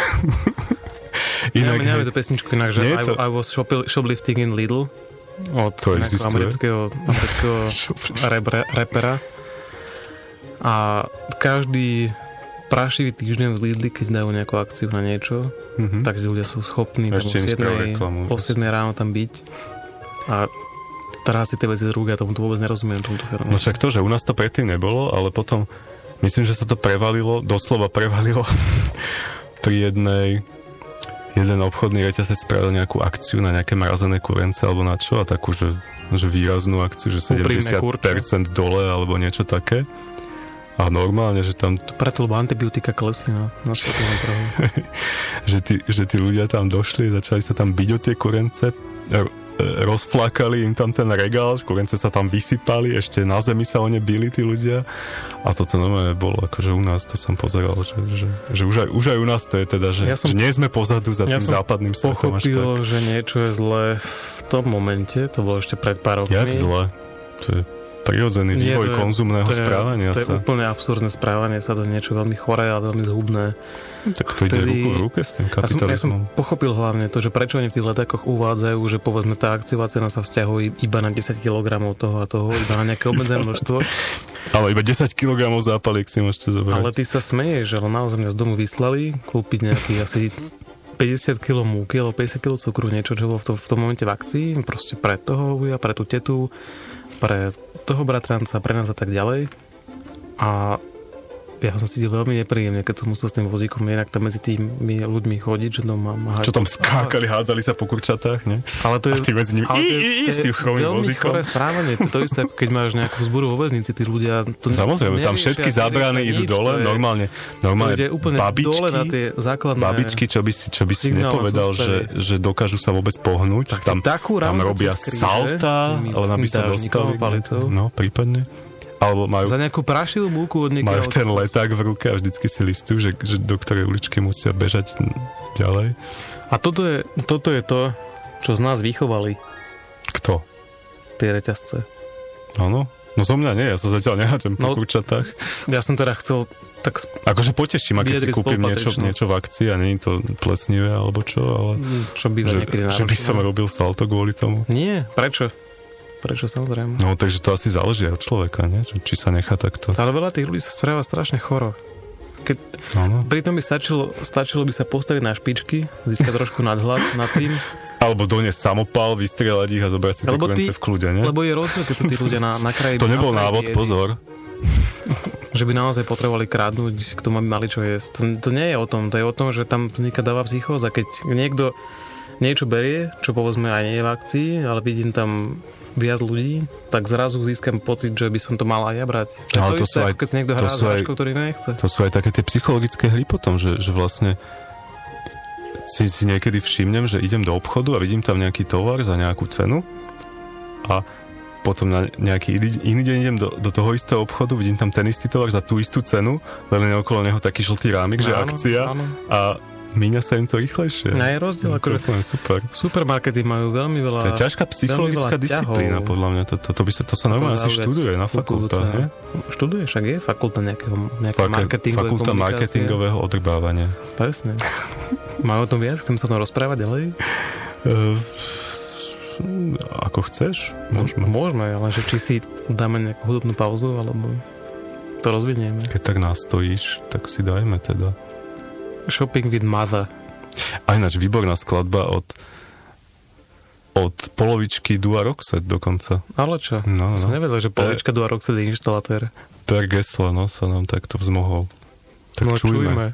Inak, Nemáme tú pesničku inak, že I, to... I was shop- shoplifting in Lidl od To existuje? amerického, amerického repera, repera. A každý prašivý týždeň v Lidli, keď dajú nejakú akciu na niečo, mm-hmm. tak ľudia sú schopní o siedmej ráno tam byť a teraz si tie veci z rúk, ja tomu to vôbec nerozumiem, tomuto fenomenu. No však to, že u nás to predtým nebolo, ale potom myslím, že sa to prevalilo, doslova prevalilo pri jednej jeden obchodný reťazec spravil nejakú akciu na nejaké mrazené kurence alebo na čo a takú, že, že výraznú akciu, že sedemdesiat percent dole alebo niečo také. A normálne, že tam... Preto, lebo antibiotika klesli na, na svetovom trhu. že, tí, že tí ľudia tam došli, začali sa tam byť o tie kurence, rozflákali im tam ten regál, kurence sa tam vysypali, ešte na zemi sa o ne bili tí ľudia a toto normálne bolo, akože u nás to som pozeral, že, že, že už, aj, už aj u nás to je teda, že, ja som, že nie sme pozadu za ja tým západným svetom až tak. Ja som pochopil, že niečo je zlé v tom momente, to bolo ešte pred pár rokmi. Jak zlé? To je prirodzený vývoj Nie, to je, konzumného to je, správania to sa. To je úplne absurdné správanie sa, to je niečo veľmi choré a veľmi zhubné. Tak to ide ruku v ruke s tým kapitalizmom. Ja som, ja som pochopil hlavne to, že prečo oni v tých letákoch uvádzajú, že povedzme tá akciová cena sa vzťahuje iba na desať kilogramov toho a toho, iba na nejaké obmedzené množstvo. Ale iba desať kilogramov zápaliek si môžete zobrať. Ale ty sa smeješ, ale naozaj mňa z domu vyslali kúpiť nejaký asi päťdesiat kilogramov múky alebo päťdesiat kilogramov cukru, niečo, čo bolo v, to, v tom momente v akcii, proste pre toho, pre tú tetu, pre toho bratranca, pre nás a tak ďalej. A ja som cítil veľmi nepríjemne, keď som musel s tým vozíkom inak tam medzi tými ľuďmi chodiť, že to mám... Čo tam skákali, hádzali sa po kurčatách, ne? Ale to je, a ty medzi nimi ale to je, i, i, i, s tým chromým veľmi vozíkom. choré správanie. To je to isté, ako keď máš nejakú vzburu vo väznici, tí ľudia... To Samozrejme, tam neriešia, všetky zábrany idú nič, dole, je, normálne, normálne to ide úplne babičky, dole na tie základné babičky, čo by si, čo by si nepovedal, že, že dokážu sa vôbec pohnúť. Tak tam, takú tam robia skríže, salta, tými, len aby sa dostali. No, prípadne. Alebo majú, za nejakú prašivú múku od niekiaľ. majú ten leták v ruke a vždycky si listujú, že, že do ktorej uličky musia bežať ďalej. A toto je, toto je to, čo z nás vychovali. Kto? Tie reťazce. Áno? No zo mňa nie, ja sa zatiaľ neháčem po No, kurčatách. Ja som teda chcel tak... Akože poteší ma, keď si vyjadriť kúpim niečo, spolupatričnosť. niečo v akcii a nie je to plesnivé alebo čo, ale Čo býva že, niekedy že by náročné. som robil salto kvôli tomu. Nie, prečo? Prečo, samozrejme. No, takže to asi záleží od človeka, nie? Či sa nechá takto. Ale veľa tých ľudí sa správa strašne choro. Keď, Áno. pritom by stačilo, stačilo by sa postaviť na špičky, získať trošku nadhľad nad tým. Alebo doniesť samopal, vystrieľať ich a zobrať si tie Lebo kurence ty- v kľude, nie? Lebo je rozdiel, keď sú tí ľudia na, na kraji... To nebol na kraji návod, biedy, pozor. Že by naozaj potrebovali kradnúť k tomu, aby mali čo jesť. To, to nie je o tom, to je o tom, že tam vzniká dáva psychóza. Keď niekto niečo berie, čo povedzme aj nie je v akcii, ale vidím tam viac ľudí, tak zrazu získam pocit, že by som to mal aj ja brať. To, Ale to, to isté, sú aj- ako keď niekto to hrá sú s aj- hračkou, ktorý nechce. To sú aj také tie psychologické hry potom, že, že vlastne si, si niekedy všimnem, že idem do obchodu a vidím tam nejaký tovar za nejakú cenu a potom na nejaký iný, iný deň idem do, do toho istého obchodu, vidím tam ten istý tovar za tú istú cenu, len je okolo neho taký žltý rámik, že Áno, akcia áno. a míňa sa im to rýchlejšie. No je rozdiel, To je akože úplne super. supermarkety majú veľmi veľa... To je ťažká psychologická veľmi veľa disciplína, ťahov. podľa mňa. To, to, to, by sa, to sa normálne asi Zaujať študuje na fakultách, fungujúce. nie? Študuje, však je fakulta nejakého, nejakého Fakult- marketingovej Fakulta komunikácie. marketingového odrbávania. Presne. Majú o tom viac? Chcem sa o tom rozprávať ďalej? Uh, ako chceš, môžeme. Môžeme, ale že či si dáme nejakú hudobnú pauzu, alebo to rozvinieme. Keď tak nastojíš, tak si dajme teda. Shopping with Mother. A ináč výborná skladba od od polovičky Dua Roxette dokonca. Ale čo? No, no. Som nevedel, že polovička Dua Roxette je inštalatér. Per Gessle, no, sa nám takto vzmohol. Tak No čujme. čujme.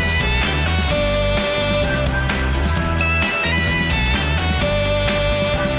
Thank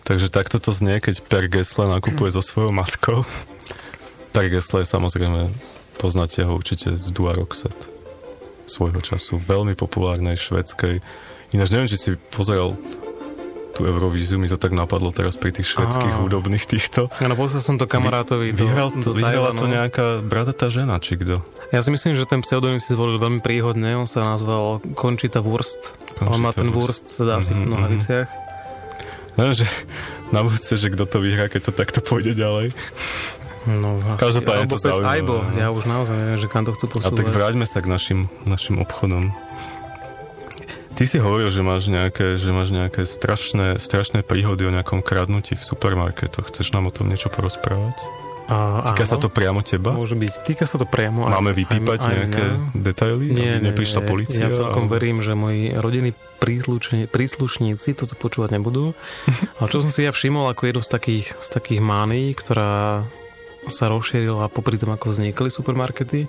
Takže takto to znie, keď Per Gessle nakupuje so svojou matkou. Per Gessle je samozrejme, poznáte ho určite z Dua Roxette svojho času, veľmi populárnej švédskej. Ináč neviem, či si pozeral tú Eurovíziu, mi to tak napadlo teraz pri tých švédskych hudobných týchto. Áno, poslal som to kamarátovi do, Vyhral to, do vyhrala Tajvanu. to nejaká bradatá žena, či kto? Ja si myslím, že ten pseudonym si zvolil veľmi príhodne. On sa nazval Conchita Wurst. Conchita On má ten Wurst. Wurst, teda asi v Mhm, nohaviciach. Neviem, že na budúce, že kto to vyhrá, keď to takto pôjde ďalej. No, asi. Každopádne Alebo to cez zaujímavé, Aibo. no. Ja už naozaj neviem, že kam to chcú A posúvať. tak vráťme sa k našim, našim obchodom. Ty si hovoril, že máš nejaké, že máš nejaké strašné, strašné príhody o nejakom kradnutí v supermarketoch. Chceš nám o tom niečo porozprávať? A, Týka áno, sa to priamo teba? Môže byť. Týka sa to priamo. aj- Máme aj- vypípať aj nejaké mňa. detaily? Nie, aby nie, neprišla nie. polícia? Ja celkom alebo- verím, že moji rodinní príslušní, príslušníci toto počúvať nebudú. Ale čo som si ja všimol ako jednu z takých, z takých mánií, ktorá sa rozšírila popri tom, ako vznikli supermarkety,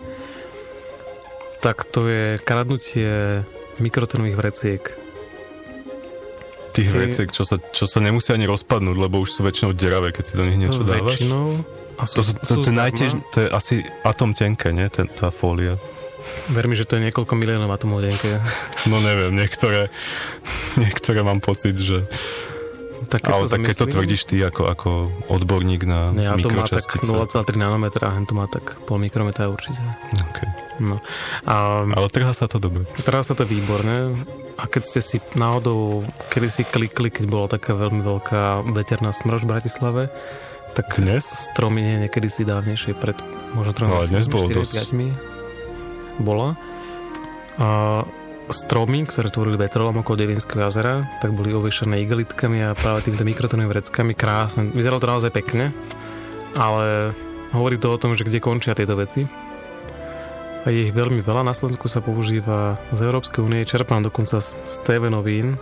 tak to je kradnutie mikrotenových vreciek. Tých Ty- veciek, čo sa, čo sa nemusia ani rozpadnúť, lebo už sú väčšinou deravé, keď si do nich niečo To dávaš. väčšinou. A To, sú, to, to, zdarma. najtiež, to je asi atom tenké, nie? Ten, tá fólia. Ver mi, že to je niekoľko miliónov atomov denke. No neviem, niektoré, niektoré mám pocit, že... Tak keď Ale sa tak keď to zamyslím- tvrdíš ty ako, ako odborník na Nie, a to má tak mikročastice. nula celá tri nanometra a hen to má tak pol mikrometra určite. Okay. No. A Ale trhá sa to dobre. teraz sa to výborné. A keď ste si náhodou kedy si klikli, keď bola taká veľmi veľká veterná smršť v Bratislave, tak Dnes? stromy nie, niekedy si dávnejšie pred možno tromi No, ale dnes bolo dosť. bola. A stromy, ktoré tvorili vetrolom okolo Devinského jazera, tak boli ovešené igelitkami a práve týmto mikrotonovými vreckami. Krásne. Vyzeralo to naozaj pekne, ale hovorí to o tom, že kde končia tieto veci. A je ich veľmi veľa. Na Slovensku sa používa z Európskej únie, čerpám dokonca z, z té vé novín,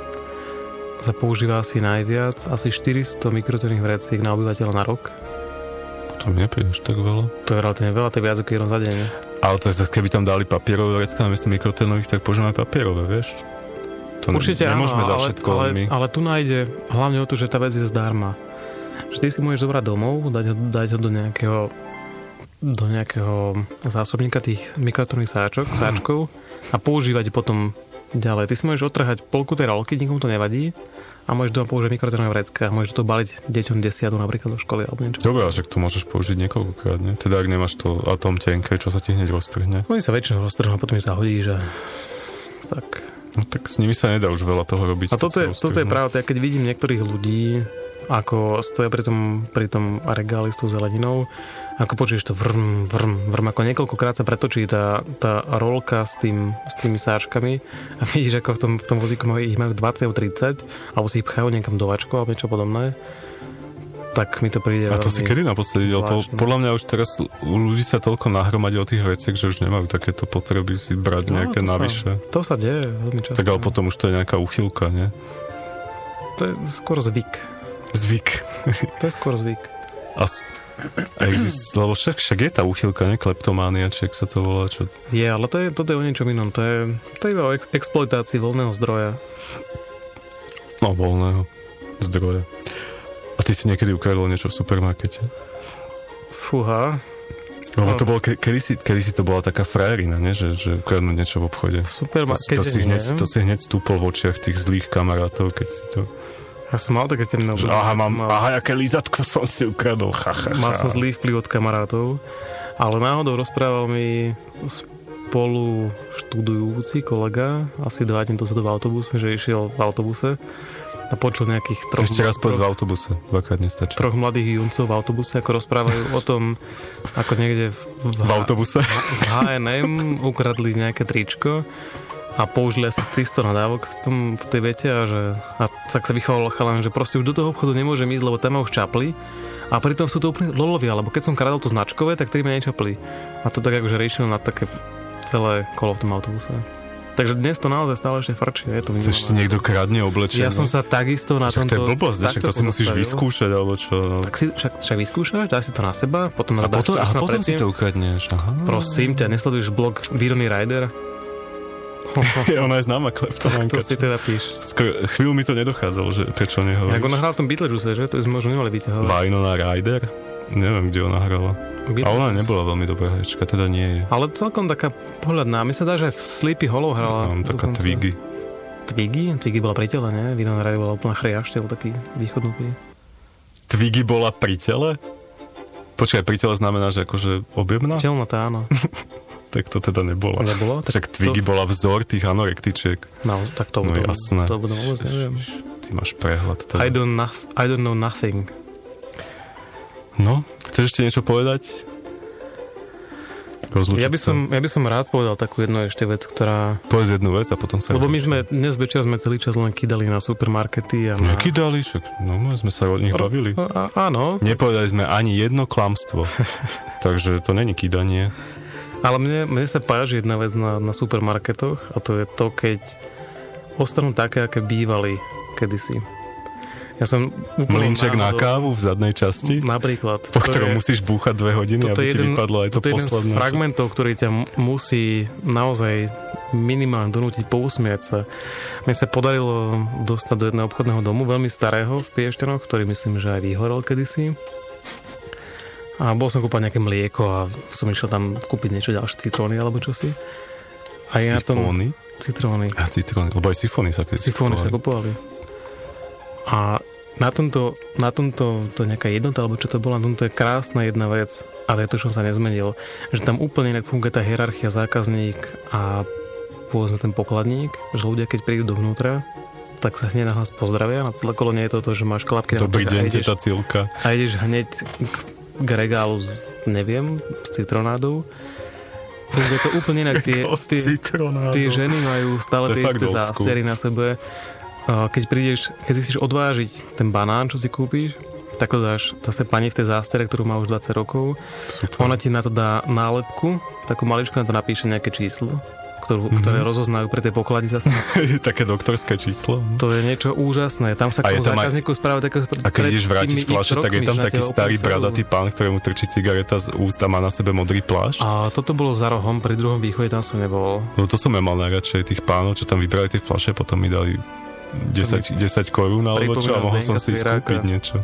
sa používa asi najviac, asi štyristo mikrotonových vreciek na obyvateľa na rok. To mi neprídeš tak veľa. To je relatívne veľa, to je viac ako jedno za deň. Ale to je, keby tam dali papierové vrecká namiesto mikrotenových, tak používame papierové, vieš? To Určite ne, nemôžeme áno, za ale, všetko. ale, my... ale tu nájde hlavne o to, že tá vec je zdarma. Že ty si môžeš zobrať domov, dať ho, dať ho do nejakého do nejakého zásobníka tých mikrotonových sáčok, sáčkov a používať potom ďalej. Ty si môžeš odtrhať polku tej rolky, nikomu to nevadí a môžeš doma použiť mikrotonové vrecká. Môžeš to baliť deťom desiatu napríklad do školy alebo niečo. Dobre, ale však to môžeš použiť niekoľkokrát, nie? Teda ak nemáš to atom tenké, čo sa ti hneď roztrhne. Oni sa väčšinou roztrhnú a potom ich zahodíš a tak. No tak s nimi sa nedá už veľa toho robiť. A toto je, keď sa toto je roztrhnú. práve, ja keď vidím niektorých ľudí, ako stoja pri tom, pri tom regáli s tou zeleninou, ako počuješ to vrm, vrm, vrm, ako niekoľkokrát sa pretočí tá, tá rolka s, tým, s tými sáčkami a vidíš, ako v tom, v tom vozíku majú, ich majú dvadsať alebo tridsať, alebo si ich pchajú niekam do vačku alebo niečo podobné, tak mi to príde A to veľmi si kedy naposledy videl? Po, zvláštne. podľa mňa už teraz u ľudí sa toľko nahromadilo tých veciek, že už nemajú takéto potreby si brať nejaké No, to navyše. Sa, to sa deje veľmi často. Tak ale potom už to je nejaká uchylka, nie? To je skôr zvyk. Zvyk. To je skôr zvyk. A, s- a exist, lebo však, však je tá uchylka, nie? Kleptománia, či ak sa to volá, čo... Je, ale to je, toto je o niečom inom. To je, to je iba o ex- exploitácii voľného zdroja. No, voľného zdroja. A ty si niekedy ukradol niečo v supermarkete? Fúha. Lebo No. to bolo, ke, kedysi, kedysi to bola taká frajerina, nie? Že, že ukradnúť niečo v obchode. V supermarkete to, to, si nie. hneď, to si hneď stúpol v očiach tých zlých kamarátov, keď si to... Ja som mal také temné Že, obdobie, aha, keď mám, som mal, aha, aké lízatko som si ukradol, ha, ha, ha. mal som zlý vplyv od kamarátov, ale náhodou rozprával mi spolu študujúci kolega, asi dva dní dozadu v autobuse, že išiel v autobuse a počul nejakých troch, Ešte raz povedz v troch, autobuse, dvakrát nestačí. troch mladých juncov v autobuse, ako rozprávajú o tom, ako niekde v, v, V autobuse? v há en em ukradli nejaké tričko a použili asi tristo nadávok v, tom, v tej vete a, že, a tak sa vychovalo chalan, že proste už do toho obchodu nemôžem ísť, lebo tam ma už čapli a pritom sú to úplne lolovia, lebo keď som kradol to značkové, tak tedy ma nečapli. A to tak akože riešil na také celé kolo v tom autobuse. Takže dnes to naozaj stále ešte frčí. Je to Chceš si niekto kradne oblečenie? Ja som sa takisto na Však to je tomto... blbosť, ne? Však to takto si musíš pozastavil. vyskúšať, alebo čo? No. Tak si však, však vyskúšaš, dá si to na seba, potom A dáš potom, to a na potom si predtým. to ukradneš. Aha. Prosím ťa, nesleduješ blog Výrony Rider? Ona je známa kleptomanka. To si teda píš. Skoro, chvíľu mi to nedochádzalo, že prečo nehovoríš. Jak ona hrala v tom Beetlejuice, že? To sme možno nemali vyťahovať. Winona Ryder? Neviem, kde ona hrala. Beetlejuice. A ona nebola veľmi dobrá herečka, teda nie je. Ale celkom taká pohľadná. Mi sa dá, že v Sleepy Hollow hrala. Mám taká dokonca. Twiggy. Twiggy? Twiggy bola pri tele, nie? Winona Ryder bola úplná chriašteľ, taký východnutý. Twiggy bola pri tele? Počkaj, pri tele znamená, že akože objemná? Čelnatá, áno. Tak to teda nebola. Nebolo? Však Twiggy to... bola vzor tých anorektičiek. No, tak to No budú. jasné. To budú vôbec, neviem. Ty máš prehľad. Teda. I don't, noth- I don't know nothing. No, chceš ešte niečo povedať? Rozlučiť Ja by, sa? som, ja by som rád povedal takú jednu ešte vec, ktorá... Povedz jednu vec a potom sa... Lebo my rozlučíme. sme dnes večer sme celý čas len kydali na supermarkety a na... Nekydali, však no, my sme sa o nich bavili. A, áno, Nepovedali sme ani jedno klamstvo. Takže to není kydanie. ale mne, mne sa páči jedna vec na, na supermarketoch a to je to, keď ostanú také, aké bývali kedysi. Ja som úplne Mlynček na kávu v zadnej časti, Napríklad. po To ktorom je- musíš búchať dve hodiny, toto aby je ti jeden, vypadlo aj to toto je jeden z posledné. fragmentov, ktorý ťa m- musí naozaj minimálne donútiť pousmiať sa. Mne sa podarilo dostať do jedného obchodného domu, veľmi starého v Piešťanoch, ktorý myslím, že aj vyhorel kedysi. A bol som kúpať nejaké mlieko a som išiel tam kúpiť niečo ďalšie, citróny alebo čosi. A ja na tom... Sifóny? Citróny. A citróny, lebo aj sifóny sa keď Sifóny sa kupovali. A na tomto, na tomto, to je nejaká jednota, alebo čo to bolo, na tomto je krásna jedna vec, a to je to, čo sa nezmenilo, že tam úplne inak funguje tá hierarchia zákazník a povedzme ten pokladník, že ľudia, keď prídu dovnútra, tak sa hneď nahlas pozdravia, na celé kolo nie je to to, že máš klapky na Dobrý notoch a deň, ideš, teta Cilka. a ideš hneď k, k regálu s, neviem, s citronádou. Funguje to úplne inak, tie, tie, tie ženy majú stále To je tie fakt isté old school. zástery na sebe. A keď prídeš, keď si chceš odvážiť ten banán, čo si kúpiš, tak ho dáš zase pani v tej zástere, ktorú má už dvadsať rokov. Super. Ona ti na to dá nálepku, takú maličku, na to napíše nejaké číslo, ktorú, Mhm. mm-hmm. ktoré rozoznajú pre tie poklady zase. Také doktorské číslo. To je niečo úžasné. Tam sa A k je tomu tam aj- zákazníku správa také... A keď ideš vrátiť fľaše, tak je tam taký starý bradatý pán, ktorému trčí cigareta z úst a má na sebe modrý plášť. A toto bolo za rohom, pri druhom východe tam som nebol. No to som ja mal najradšej, tých pánov, čo tam vybrali tie fľaše, potom mi dali desať, desať korún alebo čo a pripomína mohol som Zdenka si Sviráka. skúpiť niečo.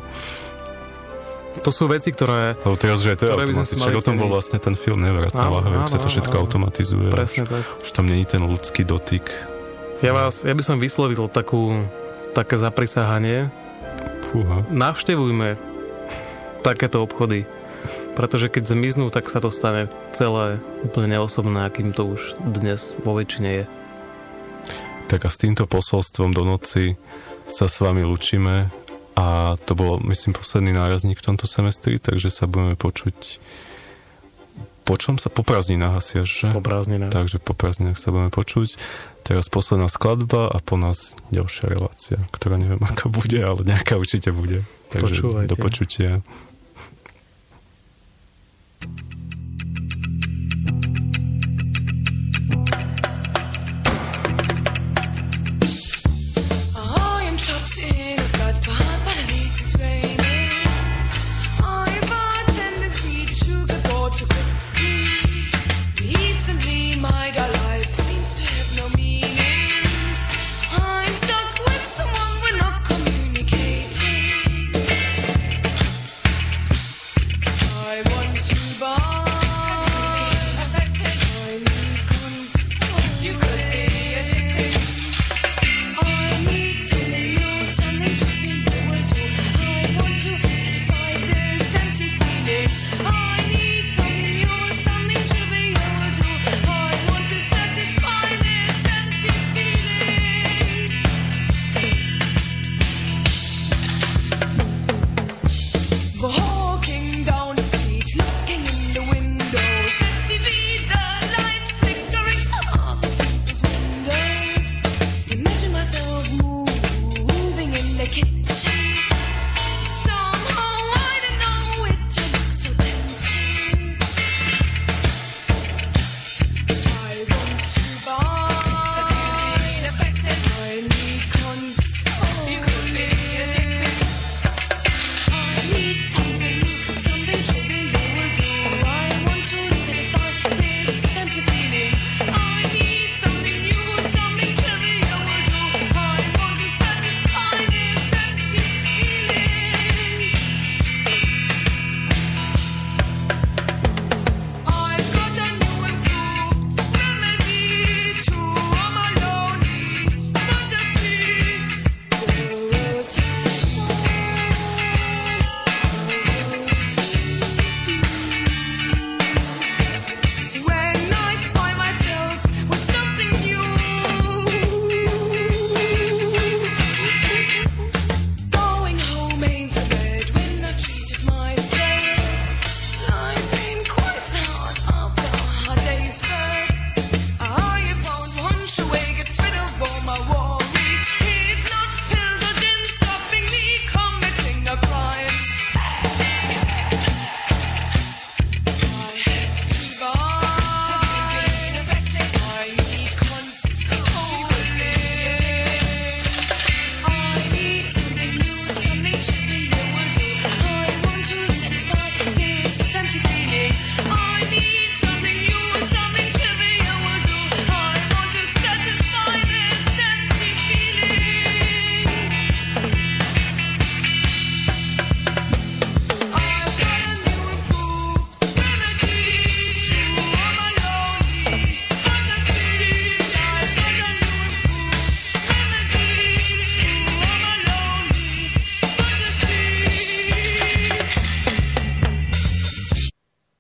To sú veci, ktoré... Lebo teraz, že to je Ktoré by sme si automatické. mali Však o tom bol ceniť. vlastne ten film Nevratná Áno, lahva, áno, sa to všetko áno. automatizuje. Presne už, tak. už tam není ten ľudský dotyk. Ja, vás, ja by som vyslovil takú, také zaprisahanie. Fúha. Navštevujme takéto obchody. Pretože keď zmiznú, tak sa to stane celé úplne neosobné, akým to už dnes vo väčšine je. Tak a s týmto posolstvom do noci sa s vami lučíme a to bolo, myslím, posledný nárazník v tomto semestri, takže sa budeme počuť po čom sa? Po prázdninách asi až, že? Po prázdninách. Takže po prázdninách sa budeme počuť. Teraz posledná skladba a po nás ďalšia relácia, ktorá neviem, aká bude, ale nejaká určite bude. Takže Počúvajte. do počutia.